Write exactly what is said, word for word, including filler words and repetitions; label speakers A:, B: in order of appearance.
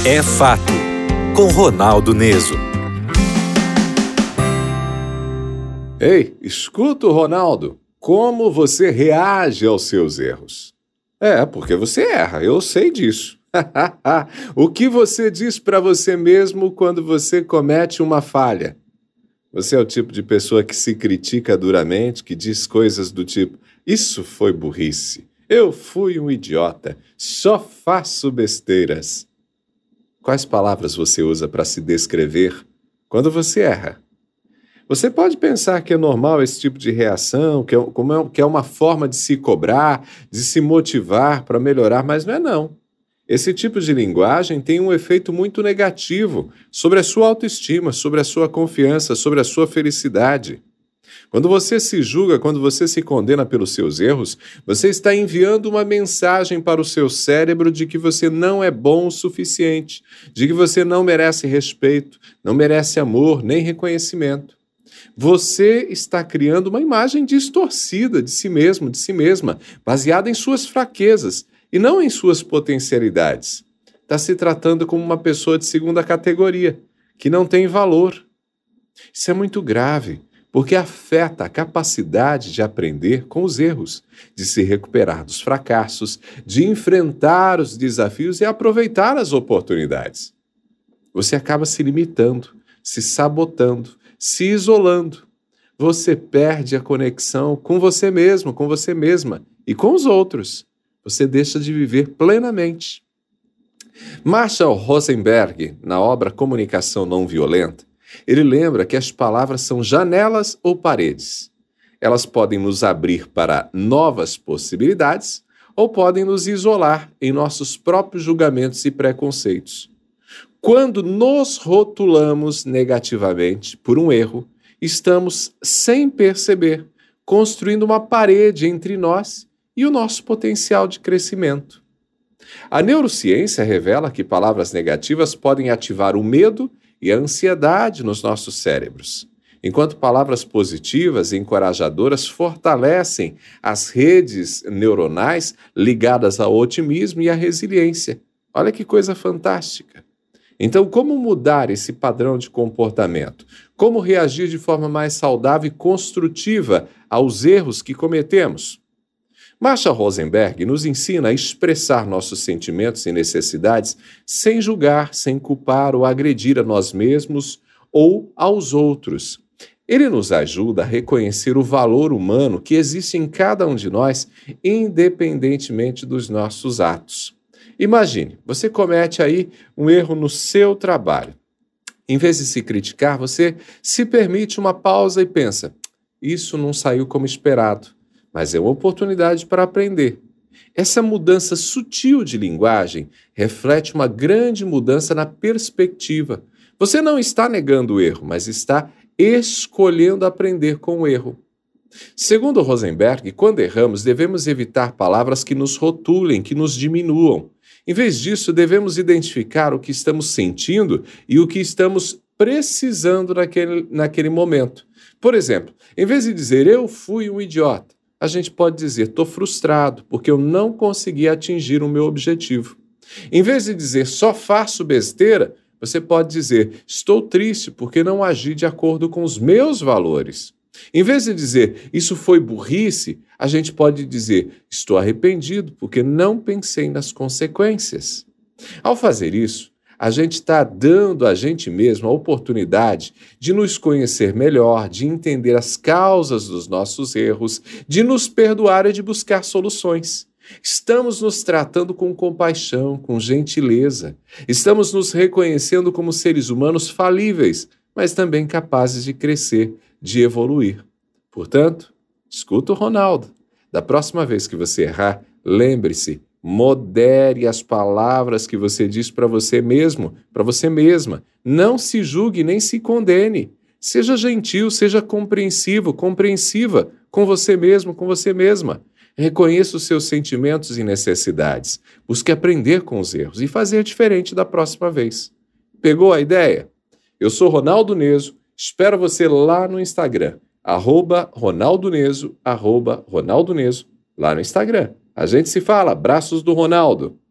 A: É Fato, com Ronaldo Neso.
B: Ei, escuta, Ronaldo, como você reage aos seus erros? É, porque você erra, eu sei disso. O que você diz para você mesmo quando você comete uma falha? Você é o tipo de pessoa que se critica duramente, que diz coisas do tipo: isso foi burrice, eu fui um idiota, só faço besteiras. Quais palavras você usa para se descrever quando você erra? Você pode pensar que é normal esse tipo de reação, que é, como é, que é uma forma de se cobrar, de se motivar para melhorar, mas não é não. Esse tipo de linguagem tem um efeito muito negativo sobre a sua autoestima, sobre a sua confiança, sobre a sua felicidade. Quando você se julga, quando você se condena pelos seus erros, você está enviando uma mensagem para o seu cérebro de que você não é bom o suficiente, de que você não merece respeito, não merece amor, nem reconhecimento. Você está criando uma imagem distorcida de si mesmo, de si mesma, baseada em suas fraquezas e não em suas potencialidades. Está se tratando como uma pessoa de segunda categoria, que não tem valor. Isso é muito grave, porque afeta a capacidade de aprender com os erros, de se recuperar dos fracassos, de enfrentar os desafios e aproveitar as oportunidades. Você acaba se limitando, se sabotando, se isolando. Você perde a conexão com você mesmo, com você mesma e com os outros. Você deixa de viver plenamente. Marshall Rosenberg, na obra Comunicação Não Violenta, ele lembra que as palavras são janelas ou paredes. Elas podem nos abrir para novas possibilidades ou podem nos isolar em nossos próprios julgamentos e preconceitos. Quando nos rotulamos negativamente por um erro, estamos, sem perceber, construindo uma parede entre nós e o nosso potencial de crescimento. A neurociência revela que palavras negativas podem ativar o medo e a ansiedade nos nossos cérebros, enquanto palavras positivas e encorajadoras fortalecem as redes neuronais ligadas ao otimismo e à resiliência. Olha que coisa fantástica! Então, como mudar esse padrão de comportamento? Como reagir de forma mais saudável e construtiva aos erros que cometemos? Marshall Rosenberg nos ensina a expressar nossos sentimentos e necessidades sem julgar, sem culpar ou agredir a nós mesmos ou aos outros. Ele nos ajuda a reconhecer o valor humano que existe em cada um de nós, independentemente dos nossos atos. Imagine, você comete aí um erro no seu trabalho. Em vez de se criticar, você se permite uma pausa e pensa: isso não saiu como esperado, mas é uma oportunidade para aprender. Essa mudança sutil de linguagem reflete uma grande mudança na perspectiva. Você não está negando o erro, mas está escolhendo aprender com o erro. Segundo Rosenberg, quando erramos, devemos evitar palavras que nos rotulem, que nos diminuam. Em vez disso, devemos identificar o que estamos sentindo e o que estamos precisando naquele, naquele momento. Por exemplo, em vez de dizer eu fui um idiota, a gente pode dizer estou frustrado porque eu não consegui atingir o meu objetivo. Em vez de dizer só faço besteira, você pode dizer estou triste porque não agi de acordo com os meus valores. Em vez de dizer isso foi burrice, a gente pode dizer estou arrependido porque não pensei nas consequências. Ao fazer isso, a gente está dando a gente mesmo a oportunidade de nos conhecer melhor, de entender as causas dos nossos erros, de nos perdoar e de buscar soluções. Estamos nos tratando com compaixão, com gentileza. Estamos nos reconhecendo como seres humanos falíveis, mas também capazes de crescer, de evoluir. Portanto, escuta o Ronaldo. Da próxima vez que você errar, lembre-se, modere as palavras que você diz para você mesmo, para você mesma. Não se julgue nem se condene. Seja gentil, seja compreensivo, compreensiva com você mesmo, com você mesma. Reconheça os seus sentimentos e necessidades. Busque aprender com os erros e fazer diferente da próxima vez. Pegou a ideia? Eu sou Ronaldo Neso. Espero você lá no Instagram, arroba Ronaldo Neso, arroba Ronaldo Neso, lá no Instagram. A gente se fala. Abraços do Ronaldo.